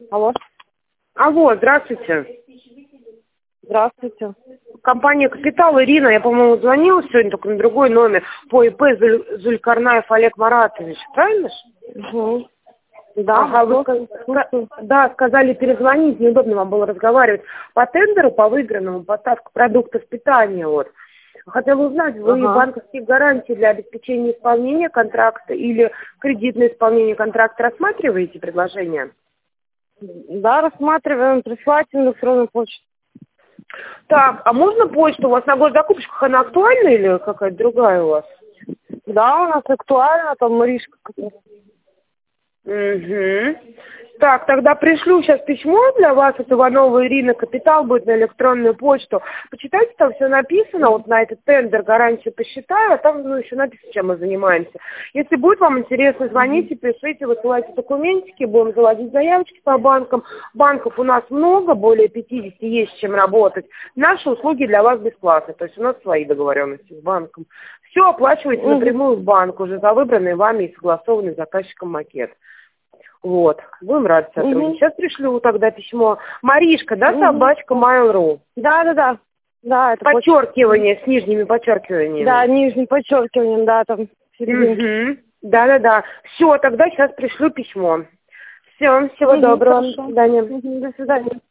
Алло. Алло, здравствуйте. Здравствуйте. Компания «Капитал», Ирина, я, по-моему, звонила сегодня, только на другой номер, по ИП Зулькарнаев Олег Маратович, правильно же? Угу. Да, Ага, да, сказали перезвонить, неудобно вам было разговаривать. По тендеру, по выигранному, поставку продуктов питания, вот. Хотела узнать, вы банковские гарантии для обеспечения исполнения контракта или кредитное исполнение контракта рассматриваете предложение? Да, рассматриваем, присылайте на электронную почту. Так, а можно почту? У вас на госзакупочках она актуальна или какая-то другая у вас? Да, у нас актуально, там Маришка. Угу. Так, тогда пришлю сейчас письмо для вас от Ивановой Ирины, «Капитал» будет на электронную почту. Почитайте, там все написано, вот на этот тендер гарантию посчитаю, а там еще написано, чем мы занимаемся. Если будет вам интересно, звоните, пишите, высылайте документики, будем заводить заявочки по банкам. Банков у нас много, более 50 есть чем работать. Наши услуги для вас бесплатны, то есть у нас свои договоренности с банком. Все оплачивайте напрямую в банк, уже за выбранный вами и согласованный заказчиком макет. Вот, будем рады сотрудничать. Сейчас пришлю тогда письмо. Маришка, да, собачка Mail.ru? Да. Да, это подчеркивание с нижними подчеркиваниями. Да, нижним подчеркиванием, да, там в серединке. Да. Все, тогда сейчас пришлю письмо. Все, всего доброго. Хорошо. До свидания. До свидания.